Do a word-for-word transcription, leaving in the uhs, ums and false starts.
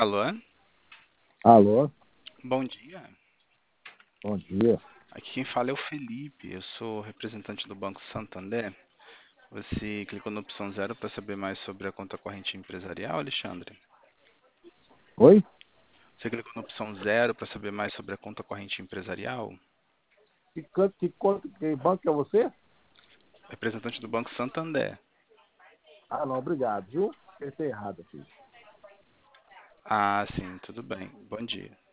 Alô? Alô, Bom dia. bom dia. Aqui quem fala é o Felipe. Eu sou representante do Banco Santander. Você clicou na opção zero para saber mais sobre a conta corrente empresarial, Alexandre? Oi? Você clicou na opção zero para saber mais sobre a conta corrente empresarial? Que canto, que conta, que banco é você? Representante do Banco Santander. Ah, não, obrigado, viu? Pensei errado aqui. Ah, sim, tudo bem. Bom dia.